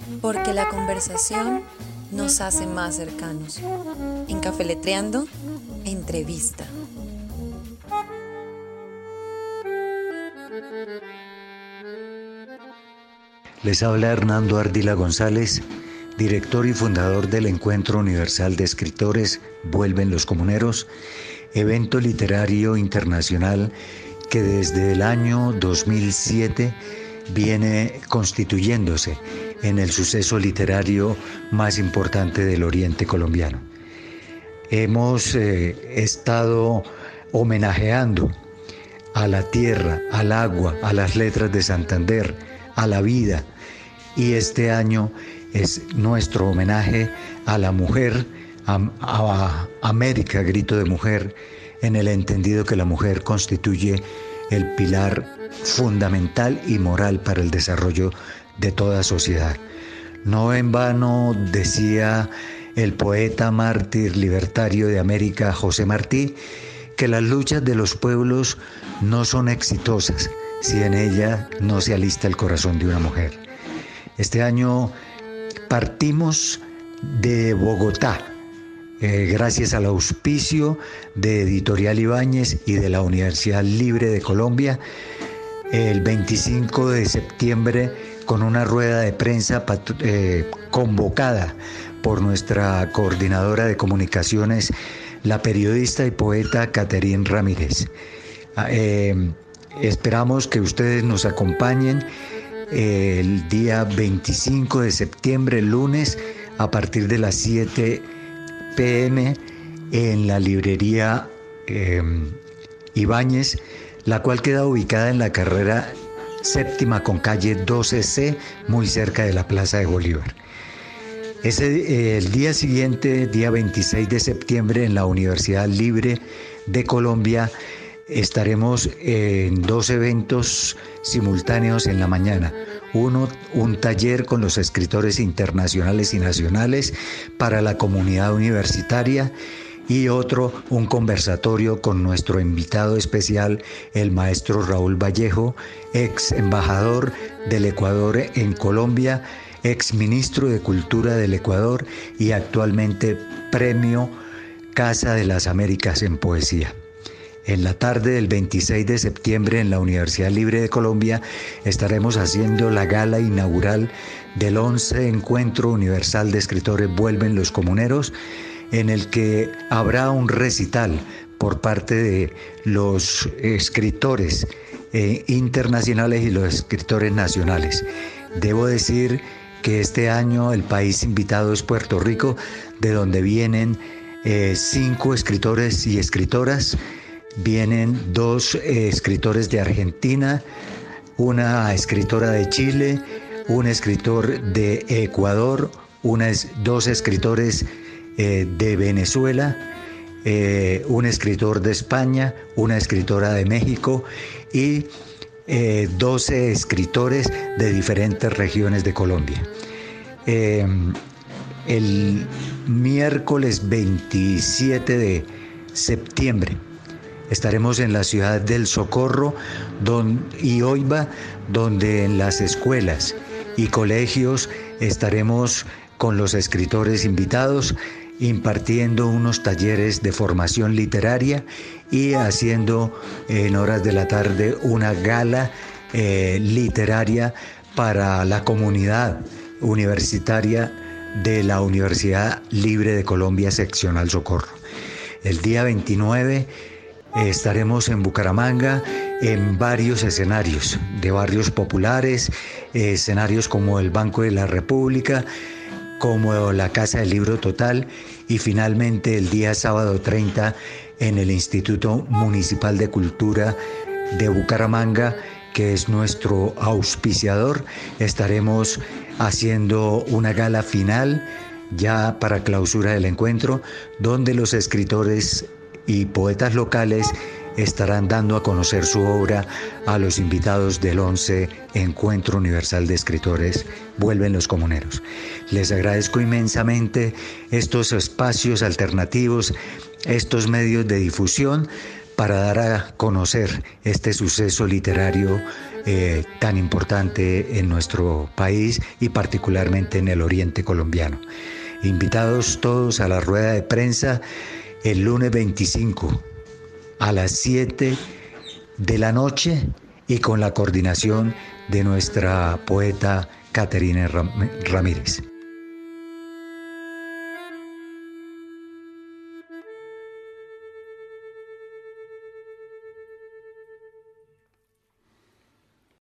porque la conversación nos hace más cercanos. En Cafeletreando, entrevista. Les habla Hernando Ardila González, director y fundador del Encuentro Universal de Escritores Vuelven los Comuneros, evento literario internacional que desde el año 2007 viene constituyéndose en el suceso literario más importante del oriente colombiano. Hemos estado homenajeando a la tierra, al agua, a las letras de Santander, a la vida, y este año es nuestro homenaje a la mujer, a América, grito de mujer, en el entendido que la mujer constituye el pilar fundamental y moral para el desarrollo de toda sociedad. No en vano decía el poeta mártir libertario de América, José Martí, que las luchas de los pueblos no son exitosas si en ella no se alista el corazón de una mujer. Este año partimos de Bogotá, gracias al auspicio de Editorial Ibáñez y de la Universidad Libre de Colombia, el 25 de septiembre con una rueda de prensa convocada por nuestra coordinadora de comunicaciones, la periodista y poeta Caterín Ramírez. Esperamos que ustedes nos acompañen el día 25 de septiembre, el lunes, a partir de las 7 p.m. en la librería Ibáñez, la cual queda ubicada en la carrera séptima con calle 12C, muy cerca de la Plaza de Bolívar. El día siguiente, día 26 de septiembre, en la Universidad Libre de Colombia, estaremos en dos eventos simultáneos en la mañana. Uno, un taller con los escritores internacionales y nacionales para la comunidad universitaria, y otro, un conversatorio con nuestro invitado especial, el maestro Raúl Vallejo, ex embajador del Ecuador en Colombia, ex ministro de Cultura del Ecuador y actualmente premio Casa de las Américas en Poesía. En la tarde del 26 de septiembre en la Universidad Libre de Colombia estaremos haciendo la gala inaugural del 11 Encuentro Universal de Escritores Vuelven los Comuneros, en el que habrá un recital por parte de los escritores internacionales y los escritores nacionales. Debo decir que este año el país invitado es Puerto Rico, de donde vienen 5 escritores y escritoras. Vienen 2 escritores de Argentina, una escritora de Chile, un escritor de Ecuador, 2 escritores de Venezuela, un escritor de España, una escritora de México y 12 escritores de diferentes regiones de Colombia. El miércoles 27 de septiembre estaremos en la ciudad del Socorro y Oiva, donde en las escuelas y colegios estaremos con los escritores invitados, impartiendo unos talleres de formación literaria y haciendo en horas de la tarde una gala literaria para la comunidad universitaria de la Universidad Libre de Colombia, seccional Socorro. El día 29 estaremos en Bucaramanga en varios escenarios de barrios populares, escenarios como el Banco de la República, como la Casa del Libro Total, y finalmente el día sábado 30 en el Instituto Municipal de Cultura de Bucaramanga, que es nuestro auspiciador. Estaremos haciendo una gala final ya para clausura del encuentro, donde los escritores y poetas locales estarán dando a conocer su obra a los invitados del 11 Encuentro Universal de Escritores Vuelven los Comuneros. Les agradezco inmensamente estos espacios alternativos, estos medios de difusión para dar a conocer este suceso literario tan importante en nuestro país y particularmente en el oriente colombiano. Invitados todos a la rueda de prensa el lunes 25 a las 7 de la noche y con la coordinación de nuestra poeta Caterina Ramírez.